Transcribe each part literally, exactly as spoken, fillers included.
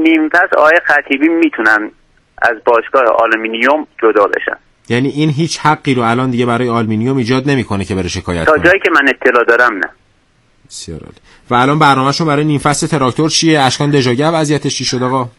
نیم فصل آقای خطیبی میتونن از باشگاه آلومینیوم جدا بشن. یعنی این هیچ حقی رو الان دیگه برای آلومینیوم ایجاد نمیکنه که بره شکایت تا کنه؟ تا جایی که من اطلاع دارم نه. بسیار عالی. و الان برنامه‌شون برای نیم فصل تراکتور چیه؟ اشکان دژاگه وضعیتش چی شد آقا؟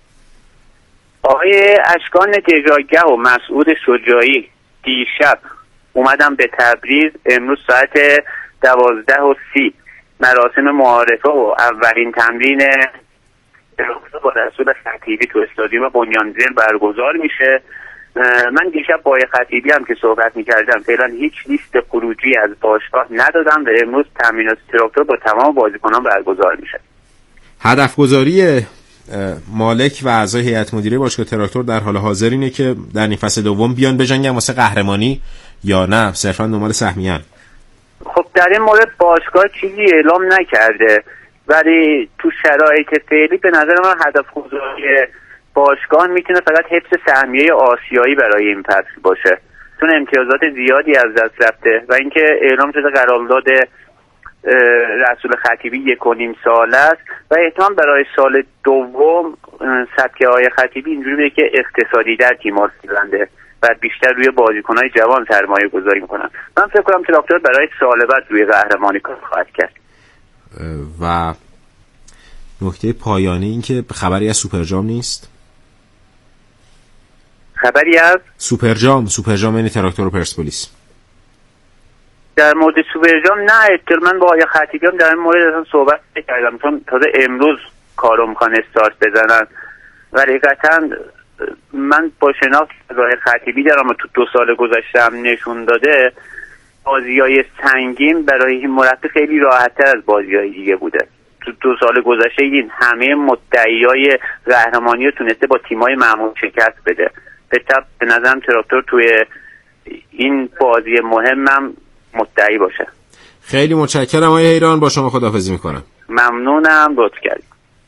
آقای اشکان دژاگه و مسعود شجاعی دیشب اومدم به تبریز. امروز ساعت دوازده و سی مراسم معارفه و اولین تمرین با رسول خطیبی تو استادیوم بنیانزل برگزار میشه. من دیشب با خطیبی هم که صحبت میکردم فعلا هیچ لیست خروجی از باشگاه ندادم و امروز تمرینات تراکتور با تمام بازیکنان برگزار میشه. هدف گذاری مالک و اعضای هیئت مدیره باشگاه تراکتور در حال حاضر اینه که در نیم فصل دوم بیان بجنگن واسه قهرمانی یا نه صرفا دنبال سهمیه‌ان؟ خب در این مورد باشگاه چیزی اعلام نکرده، ولی تو شرایط فعلی به نظر من هدف گذاری باشگاه میتونه فقط حفظ سهمیه آسیایی برای این فصل باشه، چون امتیازات زیادی از دست رفته و اینکه اعلام شده قرارداد رسول خطیبی یک و نیم سال است و احتمال برای سال دوم سبک آقای خطیبی اینجوری به که اقتصادی در تیم آسیلنده و بیشتر روی بازیکن‌های جوان سرمایه گذاری میکنن. من فکر کنم تراکتور برای سال بعد روی قهرمانی کار خواهد کرد. و نکته پایانی این که خبری از سوپرجام نیست؟ خبری از سوپرجام سوپرجام یعنی تراکتور و پرسپولیس. در مورد سوپرجام نه، اتفاقا من با آقای خطیبی هم در این مورد اصلا صحبت کردم، چون تازه امروز کارو میخوان استارت بزنن و حقیقتا من با شناخت از آقای خطیبی دارم و تو دو سال گذشته هم نشون داده بازی‌های سنگین برای این مربی خیلی راحت‌تر از بازی‌های دیگه بوده. تو دو سال گذشته این همه مدعیای قهرمانی رو تونسته با تیم‌های معمول شکست بده. به طب به نظرم تراکتور توی این بازی مهمم مدعی باشه. خیلی متشکرم آقای حیران، با شما خداحافظی میکنم. ممنونم، لطف کردید.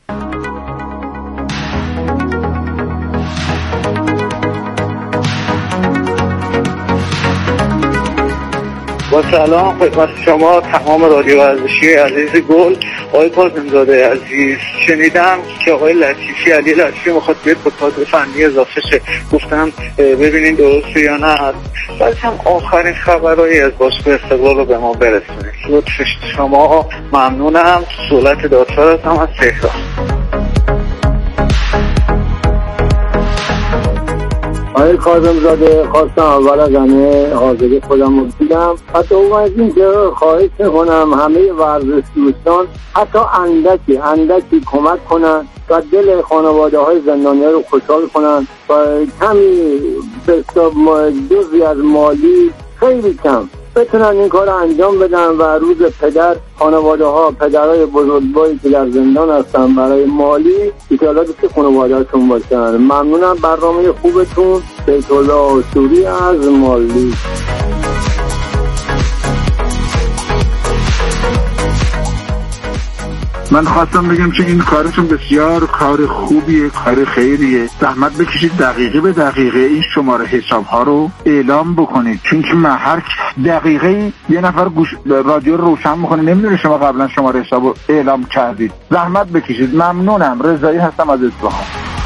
با سلام خدمت شما تمام رادیو ورزشی عزیز گل. آقای کاظم‌زاده عزیز، شنیدم که آقای لطیفی علی لطیفی میخواد بیاد با کادر فنی اضافه شه، گفتم ببینین درسته یا نه. بعد هم آخرین خبرایی از باشگاه استقلال رو به ما برسونید لطف شما. ممنونم. سهولت دادسر هستم از تهران. آقای کاظم‌زاده، خواستم اول از همه حاضری خودم رو بگم، حتی اون از این که خواهش میکنم همه ورزش دوستان حتی اندکی اندکی کمک کنن و دل خانواده های زندانی ها رو خوشحال کنن و کمی به جزئی از مالی خیلی کم بتونن این کار رو انجام بدن و روز پدر خانواده ها پدرای بزرگواری که در زندان هستن برای مالی ایتالات که خانواده هاشون باشن. ممنونم برنامه خوبتون. بیت الله شوری از مالی. من خواستم بگم که این کارتون بسیار کار خوبیه، کار خیریه. زحمت بکشید دقیقه به دقیقه این شماره حساب ها رو اعلام بکنید، چون که من هر دقیقه یه نفر گوش رادیو رو روشن میکنه نمیدونه شما قبلا شماره حساب رو اعلام کردید. زحمت بکشید. ممنونم. رضایی هستم از اصفهان.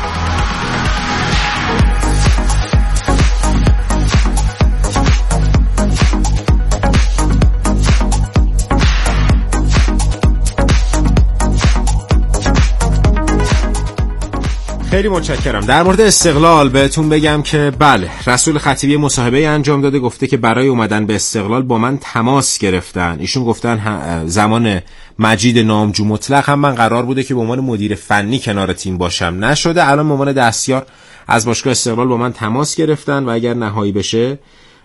خیلی متشکرم. در مورد استقلال بهتون بگم که بله، رسول خطیبی مصاحبه انجام داده، گفته که برای اومدن به استقلال با من تماس گرفتن. ایشون گفتن زمان مجید نامجو مطلق هم من قرار بوده که به عنوان مدیر فنی کنار تیم باشم، نشده. الان به عنوان دستیار از باشگاه استقلال با من تماس گرفتن و اگر نهایی بشه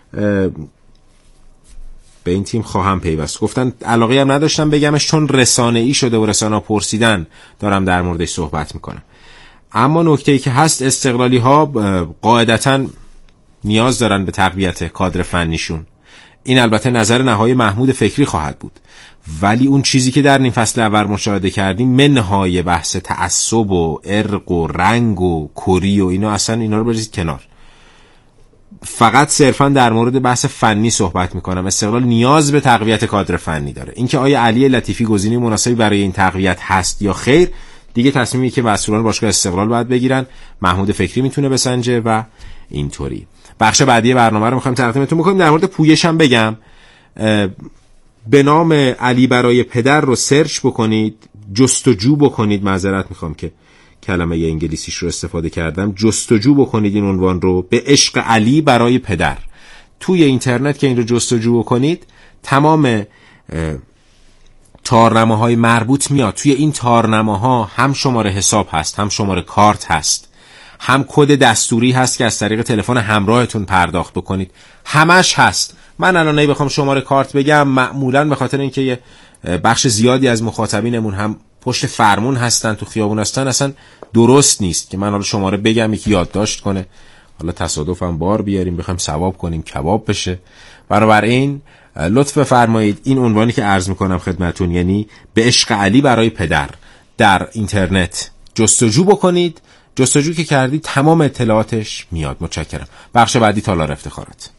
به این تیم خواهم پیوست. گفتن علاقه هم نداشتم بگمش چون رسانه‌ای شده و رسانه‌ها پرسیدن، دارم در موردش صحبت میکنم. اما نکته‌ای که هست، استقلالی ها قاعدتاً نیاز دارن به تقویت کادر فنیشون. این البته نظر نهایی محمود فکری خواهد بود، ولی اون چیزی که در نیم فصل اول مشاهده کردیم منهای بحث تعصب و ارق و رنگ و کری و اینا، اصلا اینا رو بریزید کنار. فقط صرفا در مورد بحث فنی صحبت میکنم. استقلال نیاز به تقویت کادر فنی داره. اینکه آیا علی لطیفی گزینه مناسبی برای این تقویت هست یا خیر دیگه تصمیمی که مسئولان باشگاه استقلال باید بگیرن، محمود فکری میتونه بسنجه و اینطوری. بخش بعدی برنامه رو میخوایم تقدیمتون بکنیم. در مورد پویش هم بگم، به نام علی برای پدر رو سرچ بکنید، جستجو بکنید، معذرت میخوام که کلمه انگلیسیش رو استفاده کردم، جستجو بکنید این عنوان رو، به عشق علی برای پدر. توی اینترنت که این رو جستجو بکنید تمام تارنماهای مربوط میاد. توی این تارنماها هم شماره حساب هست، هم شماره کارت هست، هم کد دستوری هست که از طریق تلفن همراهتون پرداخت بکنید، همش هست. من الان بخوام شماره کارت بگم معمولاً به خاطر اینکه یه بخش زیادی از مخاطبینمون هم پشت فرمون هستن، تو خیابون هستن، اصلا درست نیست که من حالا شماره بگم یکی یادداشت کنه، حالا تصادفاً بار بیاریم بخوایم ثواب کنیم کباب بشه. بنابراین لطف بفرمایید این عنوانی که عرض میکنم خدمتون، یعنی به عشق علی برای پدر، در اینترنت جستجو بکنید. جستجو که کردی تمام اطلاعاتش میاد. متشکرم. بخش بعدی تالار افتخارات.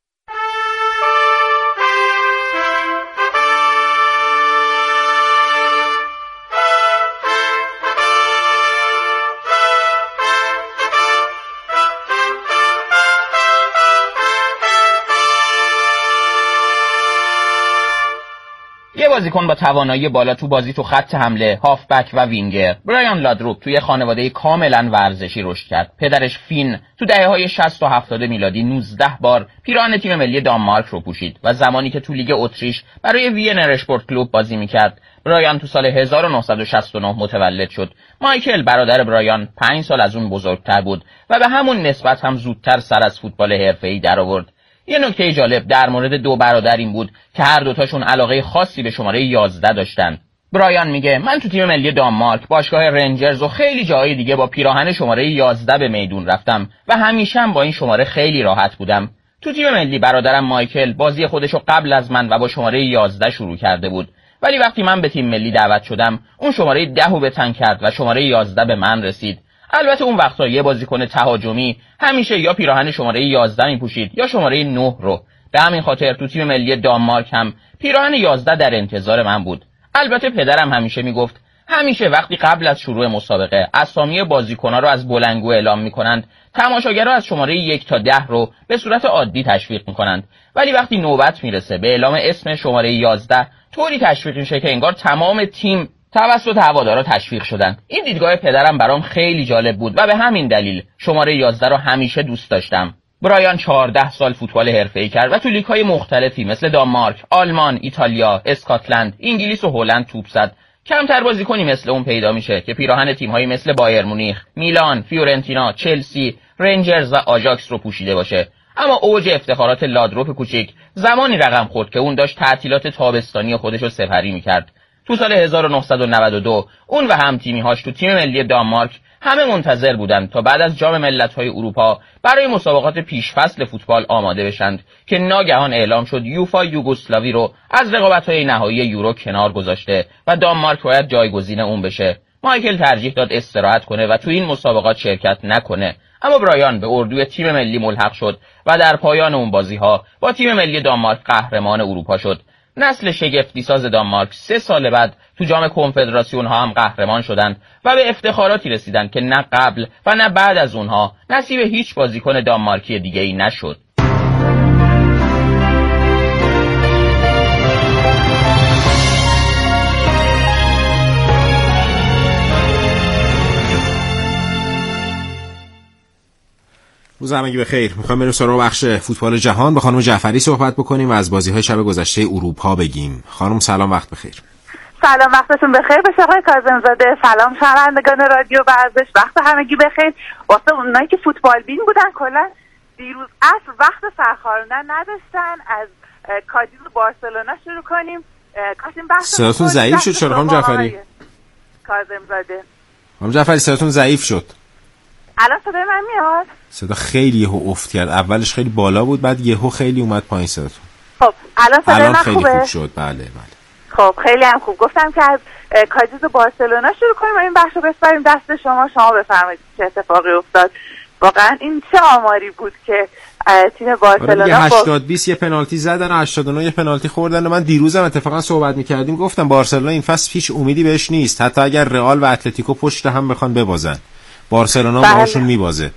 یه بازیکن با توانایی بالا تو بازی تو خط حمله، هافبک و وینگر، برایان لادروپ توی خانواده کاملا ورزشی رشد کرد. پدرش فین تو دهه‌های شصت و هفتاد میلادی نوزده بار پیراهن تیم ملی دانمارک رو پوشید و زمانی که تو لیگ اتریش برای وینر اشپورت کلوب بازی می‌کرد، برایان تو سال هزار و نهصد و شصت و نه متولد شد. مایکل برادر برایان پنج سال از اون بزرگتر بود و به همون نسبت هم زودتر سر از فوتبال حرفه‌ای درآورد. یه نکته جالب در مورد دو برادر این بود که هر دوتاشون علاقه خاصی به شماره یازده داشتن. برایان میگه من تو تیم ملی دانمارک، باشگاه رنجرز و خیلی جاهای دیگه با پیراهن شماره یازده به میدون رفتم و همیشه هم با این شماره خیلی راحت بودم. تو تیم ملی برادرم مایکل بازی خودشو قبل از من و با شماره یازده شروع کرده بود، ولی وقتی من به تیم ملی دعوت شدم اون شماره ده رو به تن کرد و شماره یازده به من رسید. البته اون وقتا یه بازیکن تهاجمی همیشه یا پیراهن شماره یازده میپوشید یا شماره نه رو. به همین خاطر تو تیم ملی دانمارک هم پیراهن یازده در انتظار من بود. البته پدرم همیشه میگفت همیشه وقتی قبل از شروع مسابقه اسامی بازیکن‌ها رو از بلندگو اعلام میکنند، تماشاگرها از شماره یک تا ده رو به صورت عادی تشویق میکنند، ولی وقتی نوبت میرسه به اعلام اسم شماره یازده طوری تشویق میشه که انگار تمام تیم توسط هوادارا تشویق شدن. این دیدگاه پدرم برام خیلی جالب بود و به همین دلیل شماره یازده رو همیشه دوست داشتم. برایان چهارده سال فوتبال حرفه‌ای کرد و تو لیگ‌های مختلفی مثل دانمارک، آلمان، ایتالیا، اسکاتلند، انگلیس و هلند توپ زد. کمتر بازیکنی مثل اون پیدا میشه که پیراهن تیم‌های مثل بایر مونیخ، میلان، فیورنتینا، چلسی، رنجرز و آژاکس رو پوشیده باشه. اما اوج افتخارات لادروپ کوچیک زمانی رقم خورد که اون داشت تعطیلات تابستانی خودش رو سپری می‌کرد. تو سال هزار و نهصد و نود و دو اون و هم تیمی‌هاش تو تیم ملی دانمارک همه منتظر بودند تا بعد از جام ملت‌های اروپا برای مسابقات پیشفصل فوتبال آماده بشند که ناگهان اعلام شد یوفا یوگسلاوی رو از رقابت‌های نهایی یورو کنار گذاشته و دانمارک باید جایگزین اون بشه. مایکل ترجیح داد استراحت کنه و تو این مسابقات شرکت نکنه، اما برایان به اردوی تیم ملی ملحق شد و در پایان اون بازی‌ها با تیم ملی دانمارک قهرمان اروپا شد. نسل شگفتی ساز دانمارک سه سال بعد تو جام کنفدراسیون ها هم قهرمان شدند و به افتخاراتی رسیدند که نه قبل و نه بعد از اونها نصیب هیچ بازیکن دانمارکی دیگه ای نشد. روز همگی بخیر. میخوام بریم سراغ بخش فوتبال جهان. با خانم جعفری صحبت بکنیم و از بازی‌های شب گذشته اروپا بگیم. خانم سلام، وقت بخیر. سلام، وقتتون بخیر. به آقای کاظم‌زاده، سلام شنوندگان رادیو ورزش، وقت همگی بخیر. واسه اونایی که فوتبال بین بودن کلا دیروز عصر وقت سرخوردن نداشتن، از کادیز بارسلونا شروع کنیم. کاسیم بحث صداتون ضعیف شد چرا خانم جعفری؟ کاظم‌زاده. خانم جعفری صداتون ضعیف شد. الان صدای من میاد؟ صدا خیلی یهو افت کرد. اولش خیلی بالا بود، بعد یهو خیلی اومد پایین صداتون. خب الان صدای من خیلی خوبه؟ خوب شد. بله بله. خب خیلی هم خوب. گفتم که از کادیز بارسلونا شروع کنیم و این بخش رو بسپاریم دست شما. شما بفرمایید چه اتفاقی افتاد. واقعا این چه آماری بود که تیم بارسلونا هشتاد بیست یه پنالتی زدن و هشتاد و نه یه پنالتی خوردن و من دیروزم اتفاقا صحبت می‌کردیم گفتم بارسلونا این فصل هیچ امیدی بهش نیست، حتی اگر رئال و اتلتیکو پشت هم بخوان ببازن بارسلونا بله. باهاشون میبازه.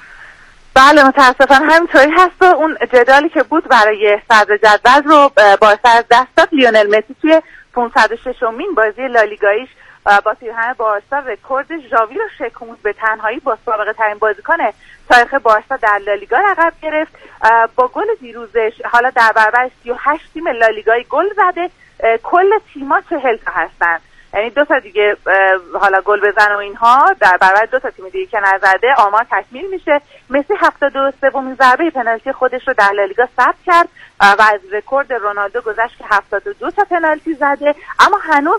بله متاسفانه همینطوری هست و اون جدالی که بود برای صدر جدول رو بارسا از دست داد. لیونل مسی توی پانصد و ششمین بازی لالیگاییش با پیراهن بارسا رکورد ژاوی رو شکوند، به تنهایی با سابقه ترین بازیکن تاریخ بارسا در لالیگا لقب گرفت. با گل دیروزش حالا در برابر سی و هشت تیم لالیگایی گل زده، کل تیم‌ها چهل تا هستن، یعنی دو تا دیگه حالا گل بزن و اینها در برابر دو تا تیم دیگه که نزده آمار تکمیل میشه. مسی هفتاد و سومین ضربه پنالتی خودش رو در لالیگا ثبت کرد و از رکورد رونالدو گذشت که هفتاد و دو تا پنالتی زده، اما هنوز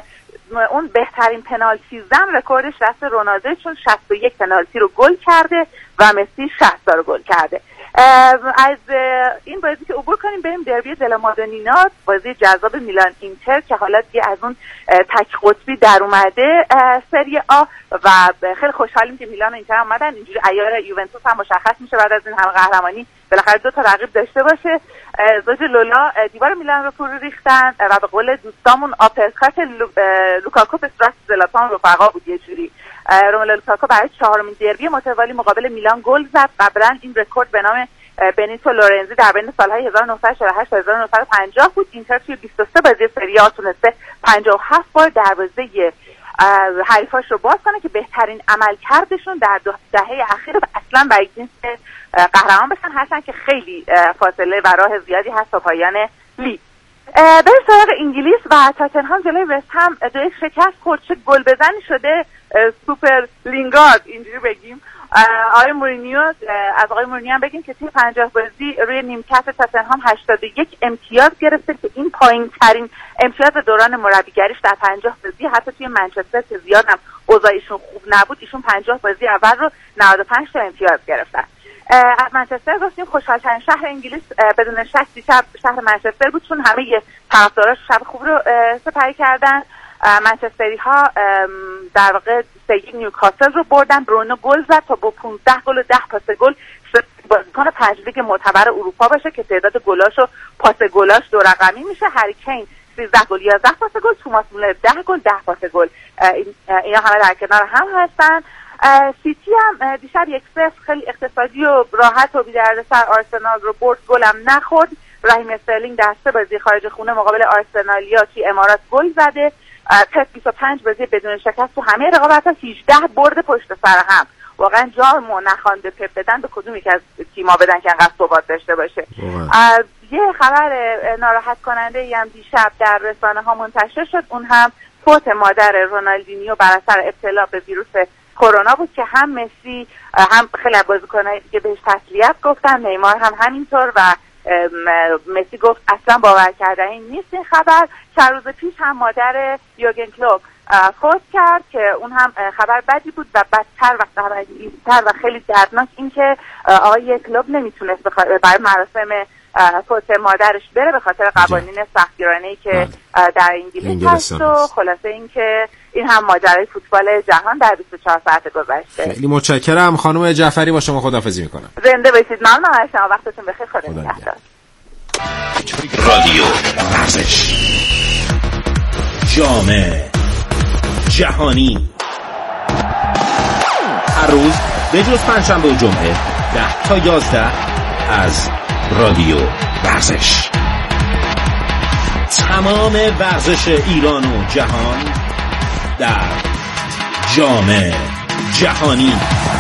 اون بهترین پنالتی زن رکوردش دست رونالدو چون شصت و یک پنالتی رو گل کرده و مسی شصت تا رو گل کرده. از این بازی که عبور کنیم بریم دربی دل مادونینا، بازی جذاب میلان اینتر که حالا دیگه از اون تک قطبی در اومده سری آ و خیلی خوشحالیم که میلان و اینتر اومدن، اینجوری عیار یوونتوس هم مشخص میشه بعد از این همه قهرمانی بالاخره دو تا رقیب داشته باشه. زوج لولا دیوار میلان رو فرو ریختن و به قول دوستامون آپرکات لو... لوکاکو به صورت زلاتان رفقا بود. یه جوری روملو لوکاکو برای چهارمین دربی متوالی مقابل میلان گل زد. قبلا این رکورد به نام بنیتو لورنزی در بین سالهای هزار و نهصد و چهل و هشت تا هزار و نهصد و پنجاه بود. اینتر توی بیست و سه بازی سری آ تونسته پنجاه و هفت بار دروازه حریفاش رو باز کنه که بهترین عملکردشون در دهه اخیر و اصلا برای جنس قهرمان بشن، هستن که خیلی فاصله و راه زیادی هست تا پایان لیگ. بریم سراغ انگلیس و تاتنهام جلوی وست هم دو یک شکست خورد. چه گل بزنی شده سوپر لینگارد اینجوری بگیم. آقای مورینیو از آقای مورینیو هم بگیم که توی پنجاه بازی روی نیمکت تاتنهام هشتاد و یک امتیاز گرفته که این پایین ترین امتیاز دوران مربیگریش در پنجاه بازی. حتی توی منچستر که زیاد هم اوضاعشون خوب نبود ایشون پنجاه بازی اول رو نود و پنج تا امتیاز گرفتن. از منچستر گفتیم خوشحال‌ترین شهر انگلیس بدون شک دیشب شهر منچستر بود چون همه طرفداراش شب خوب رو سپری کردن. منچستری ها در واقع سه نیوکاسل رو بردن، برونو گل زد تا با پانزده گل و ده پاس گل بازیکن پنج لیگ معتبر اروپا باشه که تعداد گلاش و پاس گلاش دو رقمی میشه. هری کین سیزده گل یازده پاس گل، توماس مولر ده گل ده پاس گل، اینا همه در کنار هم هستن. سیتی هم دیشب یک صفر خیلی اقتصادی و راحت و بی‌دردسر آرسنال رو برد، گلم نخورد. رحیم استرلینگ در سه بازی خارج خونه مقابل آرسنالیا توی امارات گل زده. پپ بیست و پنج بازی بدون شکست تو همه رقابت‌ها، هجده برد پشت سر هم. واقعا جا مو نخوان به پپ بدن به کدوم یک از تیم‌ها بدن که انقدر ثبات داشته باشه. یه خبر ناراحت کننده ای هم دیشب در رسانه‌ها منتشر شد، اون هم فوت مادر رونالدینیو بر اثر ابتلا به ویروس کرونا بود که هم مسی هم خیلی بازیکن‌های که بهش تسلیت گفتن، نیمار هم همینطور و مسی گفت اصلا باور کردنی نیست این خبر. چند روز پیش هم مادر یورگن کلوپ فوت کرد که اون هم خبر بدی بود و بدتر و خبرتر و خیلی دردناک این که آقای کلوپ نمیتونست برای مراسم فوت مادرش بره به خاطر قوانین سختگیرانه‌ای که در انگلیس هست و خلاصه این که این هم ماجرای فوتبال جهان در بیست و چهار ساعت گذشته. خیلی متشکرم خانم جعفری، با شما خداحافظی میکنم. زنده باشید. ممنون از شما، وقتتون بخیر. خدا نگهدار. رادیو ورزش جامع جهانی هر روز به جز پنجشنبه و جمعه ده تا یازده از رادیو ورزش، تمام ورزش ایران و جهان در جامع جهانی.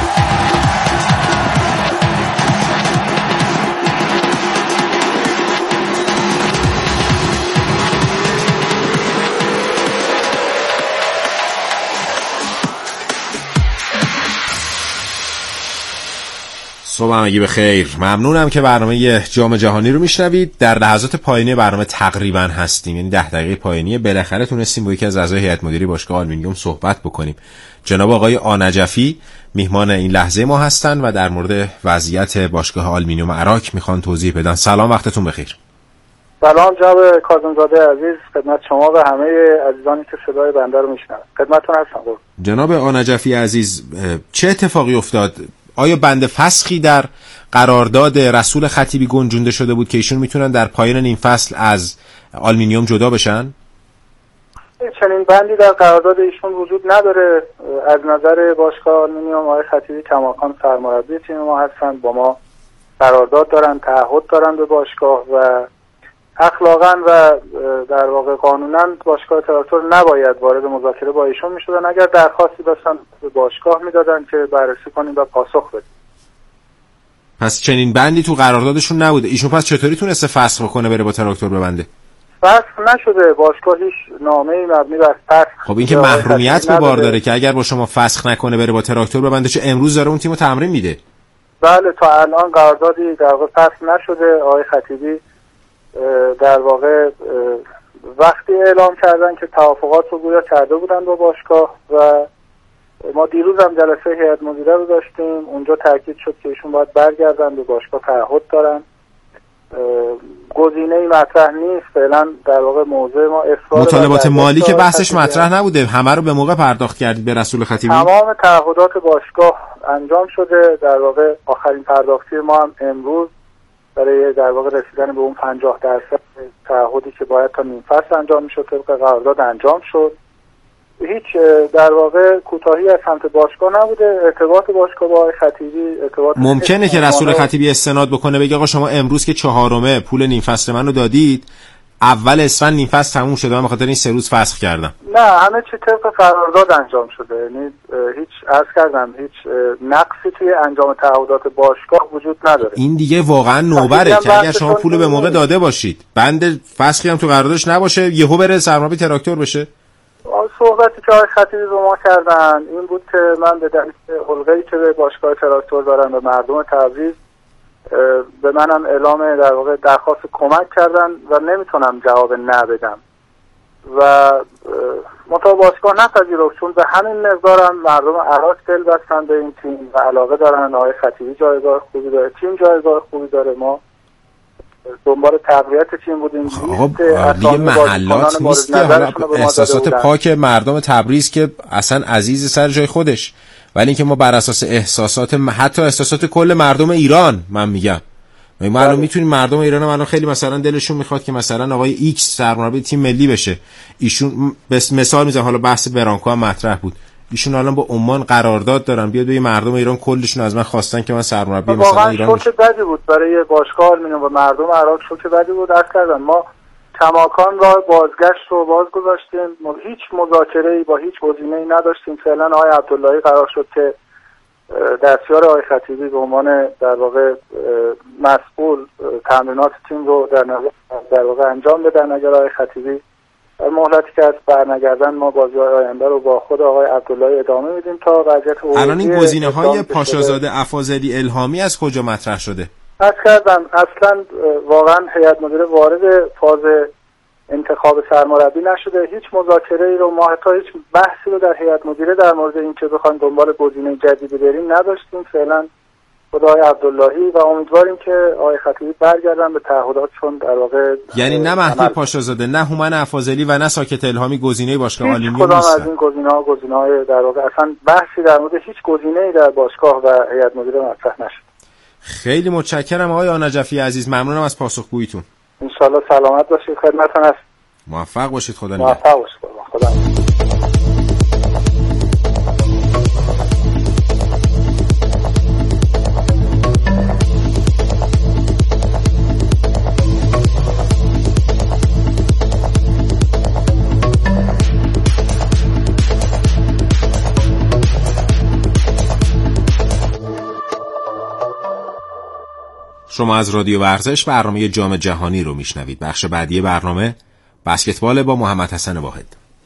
صبح همگی بخیر. ممنونم که برنامه جام جهانی رو میشنوید. در لحظات پایانی برنامه تقریبا هستیم، یعنی ده دقیقه پایانی. بالاخره تونستیم با یکی از اعضای هیئت مدیره باشگاه آلومینیوم صحبت بکنیم. جناب آقای آنجفی میهمان این لحظه ما هستن و در مورد وضعیت باشگاه آلومینیوم عراق میخوان توضیح بدن. سلام، وقتتون بخیر. سلام جناب کاظم‌زاده عزیز، خدمت شما و همه عزیزانی که صدای بنده رو میشنون. خدمتتون هستم. جناب آنجفی عزیز، چه اتفاقی افتاد؟ آیا بند فسخی در قرارداد رسول خطیبی گنجونده شده بود که ایشون میتونن در پایان نیم فصل از آلومینیوم جدا بشن؟ چنین بندی در قرارداد ایشون وجود نداره. از نظر باشگاه آلومینیوم آقای خطیبی کماکان سرمربی تیم ما هستن، با ما قرارداد دارن، تعهد دارن به باشگاه و اخلاقا و در واقع قانونا باشگاه تراکتور نباید وارد مذاکره با ایشون میشدن. اگر درخواستی داشتن به باشگاه میدادن که بررسی کنیم و پاسخ بدیم. پس چنین بندی تو قراردادشون نبوده. ایشون پس چطوری تونسته فسخ بکنه بره با تراکتور ببنده؟ فسخ نشده. باشگاه هیچ نامه‌ای مبنی بر فسخ. خب این که محرومیت به بار داره که اگر با شما فسخ نکنه بره با تراکتور ببنده، چه امروز داره اون تیمو تمرین میده. بله تا الان قراردادی در واقع فسخ نشده. آقای خطیبی در واقع وقتی اعلام کردن که توافقات رو گویا کرده بودن با باشگاه و ما دیروز هم جلسه هیئت مدیره رو داشتیم، اونجا تاکید شد که ایشون باید برگردن به باشگاه، تعهد دارن. گزینه‌ای مطرح نیست فعلا. در واقع موضوع ما اصرار مطالبات مالی که بحثش مطرح نبوده، همه رو به موقع پرداخت کردید به رسول خطیبی؟ تمام تعهدات باشگاه انجام شده. در واقع آخرین پرداختی ما هم امروز برای در واقع رسیدن به اون پنجاه درصد تعهدی که باید تا نیم فصل انجام میشد طبق قرارداد انجام شد. هیچ در واقع کوتاهی از سمت باشگاه نبوده. ارتباط باشگاه با آقای خطیبی ارتباط ممکنه که رسول خطیبی استناد بکنه بگه آقا شما امروز که چهارمه پول نیم فصل منو دادید، اول اسفند نیم فصل تموم شده، من به خاطر این سه روز فسخ کردم. نه، همه چی طبق قرارداد انجام شده. یعنی هیچ عرض کردم هیچ نقصی توی انجام تعهدات باشگاه وجود نداره. این دیگه واقعا نوبره که اگر شما پول به موقع داده باشید، بند فسخی هم تو قراردادش نباشه، یهو بره سرمربی تراکتور بشه. صحبتی که آقای خطیبی با ما کردن این بود که من به دلیل حلقه‌ای که به باشگاه تراکتور دارن و مردم تبریز به منم اعلام در واقع درخواست کمک کردن و نمیتونم جواب نه بدم و منتها باشگاه نپذیرفت، چون به همین مقدارم مردم عراق دل بستن به این تیم و علاقه دارن. آقای خطیبی جایگاه خوبی داره، تیم جایگاه خوبی داره، ما دنبال تقویت تیم بودیم. خب دیگه محلات نیست که حالا احساسات پاک مردم تبریز که اصلا عزیز سر جای خودش، ولی اینکه ما بر اساس احساسات حتی احساسات کل مردم ایران من میگم ما الان میتونیم مردم ایران هم الان خیلی مثلا دلشون میخواد که مثلا آقای ایکس سرمربی تیم ملی بشه. ایشون بس مثال میزنم، حالا بحث برانکو هم مطرح بود، ایشون الان با عمان قرارداد دارن، بیاد به مردم ایران کلشون از من خواستن که من سرمربی مثلا ایران بشم. شوک بدی بود برای باشگاه آلومینیوم و مردم عراق، شوک بدی بود. عرض کردم ما کماکان راه بازگشت رو باز گذاشتیم، هیچ مذاکره‌ای با هیچ گزینه‌ای نداشتیم. فعلا آقای عبداللهی قرار شد که دستیار آقای خطیبی به عنوان در واقع مسئول تمرینات تیم رو در نظر در واقع انجام بدن. اگر آقای خطیبی مهلتی که از برنگردن، ما بازی‌های آینده رو با خود آقای عبداللهی ادامه میدیم تا وضعیت الان این گزینه‌های پاشازاده افاضلی الهامی از کجا مطرح شده؟ از کردم اصلا واقعا هیئت مدیره وارد فاز انتخاب سرمربی نشده. هیچ مذاکره‌ای رو ما حتی هیچ بحثی رو در هیئت مدیره در مورد اینکه بخوایم دنبال گزینه جدیدی بریم نداشتیم. فعلا خدای عبداللهی و امیدواریم که آقای خطیبی برگردن به تعهداتشون در واقع. یعنی نه مهدی پاشازاده، نه هومن افاضلی و نه ساکت الهامی گزینه باشگاه آلومینیوم نیستن. کدام از این گزینه‌ها گزینه‌های در واقع اصلا بحثی در مورد هیچ گزینه‌ای در باشگاه و هیئت مدیره مطرح نشد. خیلی متشکرم آقای آنجفی عزیز، ممنونم از پاسخگوییتون. ان شاءالله سلامت باشید، خدمتتون هست. موفق باشید. خدا نگهدار. موفق باشید. خدا نگهدار. شما از رادیو ورزش برنامه جام جهانی رو میشنوید. بخش بعدی برنامه بسکتبال با محمد حسن واحد.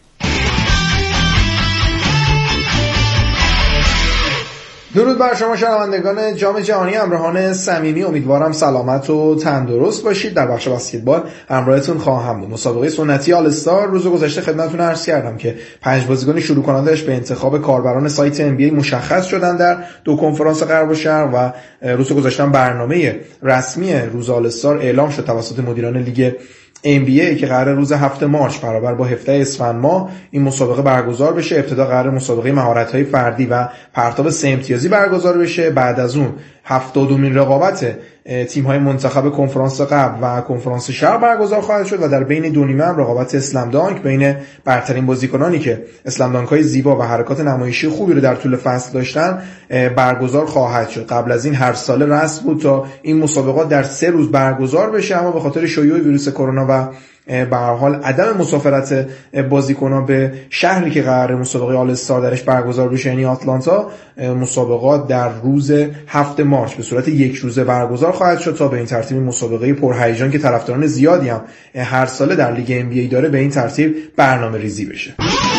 درود بر شما شنوندگان جام جهانی، همراهان صمیمی، امیدوارم سلامت و تندرست باشید. در بخش بسکتبال همراهتون خواهم بود. مسابقه سنتی آل استار روز گذشته خدمتتون عرض کردم که پنج بازیکن شروع کنندش به انتخاب کاربران سایت ام بی ای مشخص شدن در دو کنفرانس غرب و شرق و روز گذشته برنامه رسمی روز آل استار اعلام شد توسط مدیران لیگ ام بی ای که قرار روز هفتم مارس برابر با هفدهم اسفند ماه این مسابقه برگزار بشه. ابتدا قرار مسابقه مهارت‌های فردی و پرتاب سه امتیازی برگزار بشه. بعد از اون هفتادمین رقابت تیم‌های منتخب کنفرانس قبل و کنفرانس شرق برگزار خواهد شد و در بین دو نیمه هم رقابت اسلم دانک بین برترین بازیکنانی که اسلم دانک‌های زیبا و حرکات نمایشی خوبی رو در طول فصل داشتن برگزار خواهد شد. قبل از این هر ساله رسم بود تا این مسابقات در سه روز برگزار بشه، اما به خاطر شیوع ویروس کرونا و به هر حال عدم مسافرت بازیکنان به شهری که قرار مسابقه آل استار درش برگزار بشه یعنی آتلانتا، مسابقات در روز هفتم مارس به صورت یک روزه برگزار خواهد شد تا به این ترتیب مسابقه پرهیجان که طرفداران زیادی هم هر ساله در لیگ ام بی ای داره به این ترتیب برنامه ریزی بشه.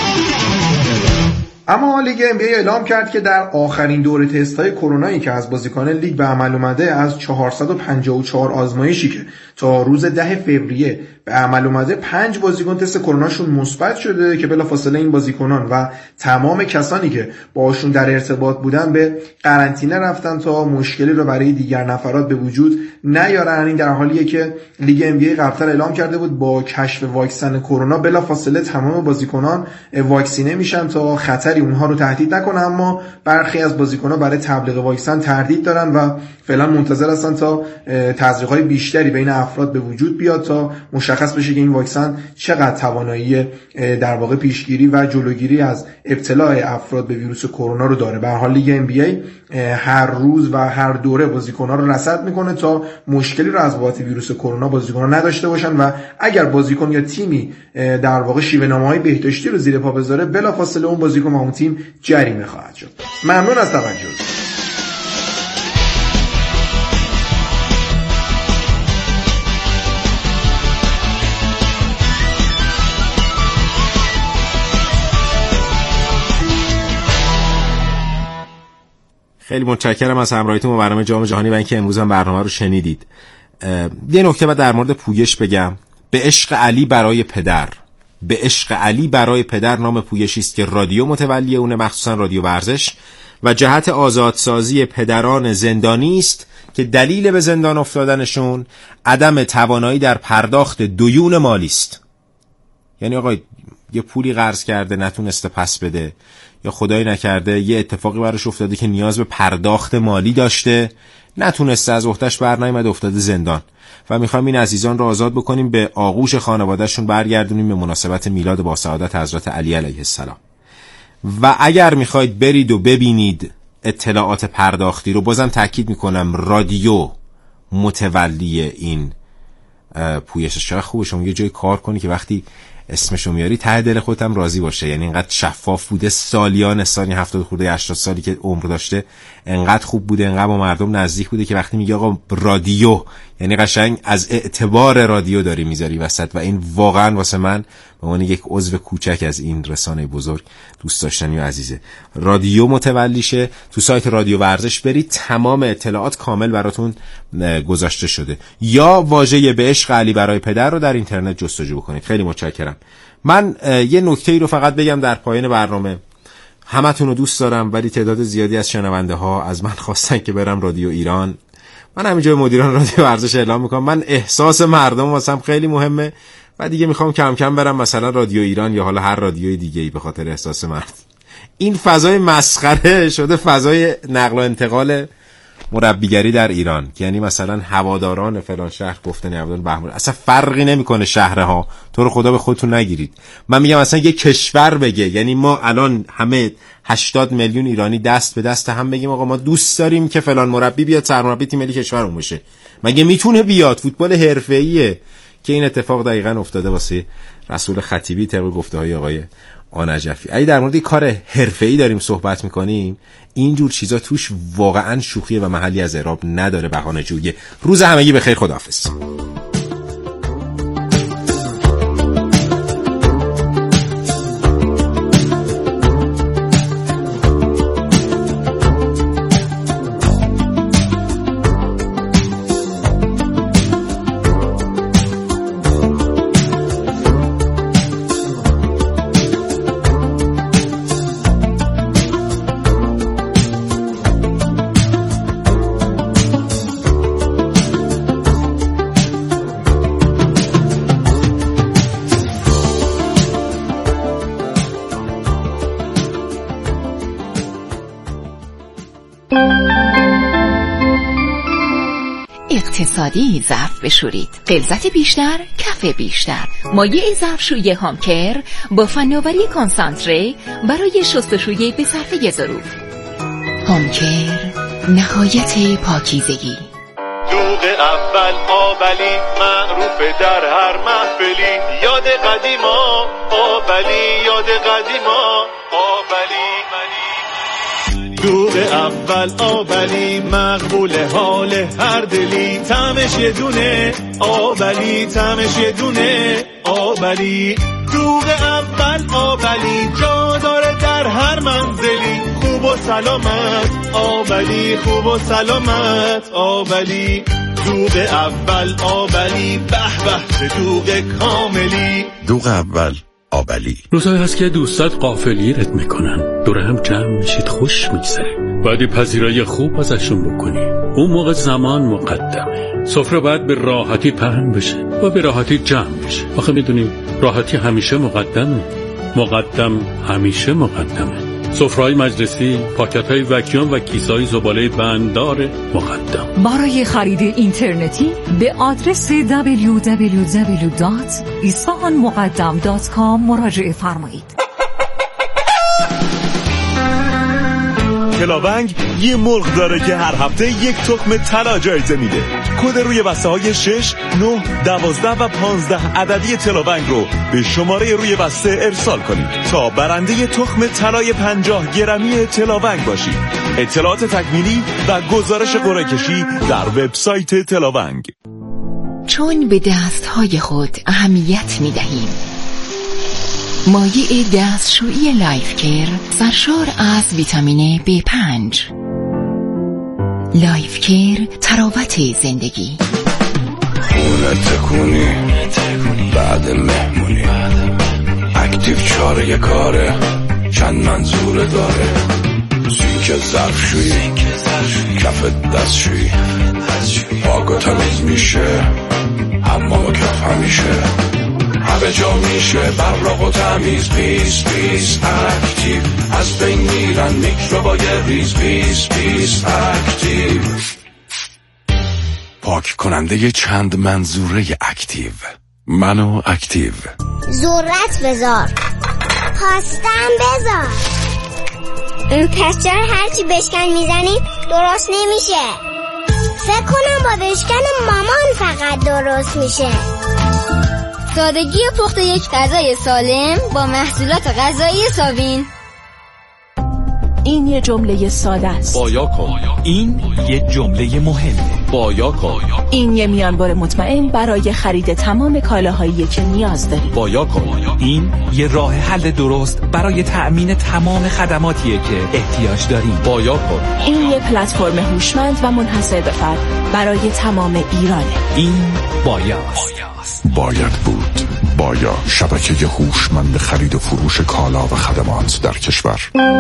اما لیگ ام بی ای اعلام کرد که در آخرین دوره تست‌های کرونایی که از بازیکنان لیگ به عمل اومده، از چهارصد و پنجاه و چهار آزمایشی که تا روز ده فوریه به عمل اومده، پنج بازیکن تست کروناشون مثبت شده که بلافاصله این بازیکنان و تمام کسانی که باشون در ارتباط بودن به قرنطینه رفتن تا مشکلی رو برای دیگر نفرات به وجود نیارن. این در حالیه که لیگ ام بی ای قبلتر اعلام کرده بود با کشف واکسن کرونا بلافاصله تمام بازیکنان واکسینه میشن تا خطری اونها رو تهدید نکنه، اما برخی از بازیکنان برای تبلیغ واکسن تردید دارن و فعلا منتظر هستن تا تزریق‌های بیشتری بین افراد به وجود بیاد تا مشخص بشه که این واکسن چقدر توانایی در واقع پیشگیری و جلوگیری از ابتلاع افراد به ویروس کرونا رو داره. به هر حال لیگ ام بی ای هر روز و هر دوره بازیکن‌ها رو رصد میکنه تا مشکلی رو از بابت ویروس کرونا بازیکن‌ها نداشته باشن و اگر بازیکن یا تیمی در واقع شیوه‌نامه‌های بهداشتی رو زیر پا بذاره بلافاصله اون بازیکن و اون تیم جریمه خواهد شد. ممنون از توجهتون. خیلی متشکرم از همراهیتون با برنامه جام جهانی و اینکه امروز هم برنامه رو شنیدید. یه نکته بعد در مورد پویش بگم. به عشق علی برای پدر، به عشق علی برای پدر نام پویشی است که رادیو متولی اونه، مخصوصا رادیو ورزش، و جهت آزادسازی پدران زندانی است که دلیل به زندان افتادنشون عدم توانایی در پرداخت دیون مالی است. یعنی آقا یه پولی قرض کرده نتونسته پس بده، یا خدای نکرده یه اتفاقی براش افتاده که نیاز به پرداخت مالی داشته، نتونسته، از عهده‌اش برنیامد، افتاده زندان و میخوایم این عزیزان رو آزاد بکنیم، به آغوش خانوادهشون برگردونیم به مناسبت میلاد با سعادت حضرت علی علیه السلام. و اگر میخواید برید و ببینید اطلاعات پرداختی رو، بازم تاکید میکنم رادیو متولی این پویش. چرا خوبه شما یه جای کار کنی که وقتی اسمشو میاری ته دل خودت هم راضی باشه. یعنی اینقدر شفاف بوده، سالیان سالی هفتاد خورده هشتاد سالی که عمر داشته، انقدر خوب بوده، انقدر با مردم نزدیک بوده که وقتی میگه آقا رادیو، یعنی قشنگ از اعتبار رادیو داری میذاری وسط. و این واقعا واسه من به عنوان یک عضو کوچک از این رسانه بزرگ دوست داشتنی و عزیزه. رادیو متولیشه. تو سایت رادیو ورزش برید، تمام اطلاعات کامل براتون گذاشته شده. یا واژه به عشق علی برای پدر رو در اینترنت جستجو بکنید. خیلی متشکرم. من یه نکته‌ای رو فقط بگم در پایان برنامه. همتون رو دوست دارم، ولی تعداد زیادی از شنونده ها از من خواستن که برم رادیو ایران. من همینجا مدیران رادیو ورزش اعلام میکنم من احساس مردم واسم خیلی مهمه و دیگه میخوام کم کم برم مثلا رادیو ایران یا حالا هر رادیوی دیگه‌ای به خاطر احساس مرد. این فضای مسخره شده فضای نقل و انتقال مربیگری در ایران، که یعنی مثلا هواداران فلان شهر گفتن هواداران بهمون، اصلا فرقی نمیکنه شهرها، تو رو خدا به خودتون نگیرید. من میگم مثلا یه کشور بگه، یعنی ما الان همه هشتاد میلیون ایرانی دست به دست هم بگیم آقا ما دوست داریم که فلان مربی بیاد سرمربی تیم ملی کشورمون بشه، مگه میتونه بیاد؟ فوتبال حرفه‌ایه. که این اتفاق دقیقاً افتاده واسه رسول خطیبی طبق گفته‌های آقای آنجفی. اگه در مورد کار حرفه‌ای داریم صحبت می‌کنیم، اینجور چیزا توش واقعاً شوخیه و محلی از اعراب نداره، بهانه جویی. روز همگی بخیر، خداحافظ. اقتصادی ظرف بشورید. غلظت بیشتر، کف بیشتر. مایع ظرفشویی هامکر با فناوری کنسانتره برای شستشوی به صرفه ظروف. هامکر، نهایت پاکیزگی. دوغ اول آبلی معروف در هر محفلی، یاد قدیما آبلی، یاد قدیما آبلی. دوغ اول آبلی مقبول حال هر دلی، طعمش یه دونه آبلی، طعمش یه دونه آبلی. دوغ اول آبلی جا داره در هر منزلی، خوب و سلامت آبلی، خوب و سلامت آبلی. دوغ اول آبلی، به به چه دوغ کاملی. دوغ اول آبلی. روزایی هست که دوستات غافلیت میکنن، دور هم جمع میشید، خوش میگذره، بعدی پذیرایی خوب ازشون بکنی. اون موقع زمان مقدمه، سفره باید به راحتی پهن بشه و به راحتی جمع بشه. آخه میدونی راحتی همیشه مقدمه، مقدم همیشه مقدمه. سفره‌های مجلسی، پاکت‌های وکیوم و کیسه‌های زباله بنددار مقدم. برای خرید اینترنتی به آدرس دبلیو دبلیو دبلیو دات اصفهان مقدم دات کام مراجعه فرمایید. تلاونگ یه مرغ داره که هر هفته یک تخم طلا جایزه میده. کد روی بسته های شش، نه، دوازده و پانزده عددی تلاونگ رو به شماره روی بسته ارسال کنید تا برنده تخم طلای پنجاه گرمی تلاونگ باشید. اطلاعات تکمیلی و گزارش قرعه کشی در وبسایت تلاونگ. چون به دستهای خود اهمیت میدهیم، مایع دستشویی لایف کیر سرشار از ویتامین بی پنج. لایف کیر، تراوت زندگی. خونه تکونی بعد مهمونی، اکتیو چاره کاره، چند منظور داره. سینک ظرفشویی، کف دستشویی، پاک و تمیز میشه، حمام و کف همیشه، همه جا میشه براق و تمیز. پیس پیس اکتیو، از بین میرن میکروبای ریز. پیس پیس اکتیو، پاک کننده چند منظوره اکتیو. منو اکتیو. ذرت بذار، پاستم بذار. پس چرا هرچی بشکن میزنی درست نمیشه؟ فکر کنم با بشکن مامان فقط درست میشه. سادگی پخت یک غذای سالم با محصولات غذایی ساوین. این یه جمله ساده است. بایا کن. این یه جمله مهمه. بایا کن. این یه میانبر مطمئن برای خرید تمام کالاهایی که نیاز داری. بایا کن. این یه راه حل درست برای تأمین تمام خدماتیه که احتیاج داریم. بایا کن. این یه پلتفرم هوشمند و منحصر به فرد برای تمام ایرانه. این بایاست. باید بود. بایا، شبکه هوشمند خرید و فروش کالا و خدمات در کشور.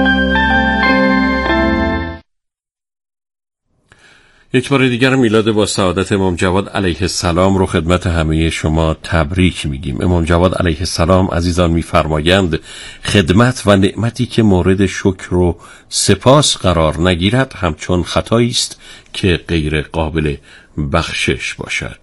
یک بار دیگر میلاد با سعادت امام جواد علیه السلام رو خدمت همه شما تبریک میگیم. امام جواد علیه السلام عزیزان میفرمایند خدمت و نعمتی که مورد شکر و سپاس قرار نگیرد همچون خطایی است که غیر قابل بخشش باشد.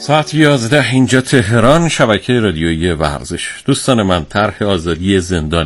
ساعت یازده اینجا تهران، شبکه رادیویی ورزش. دوستان من، طرح آزادی زندانی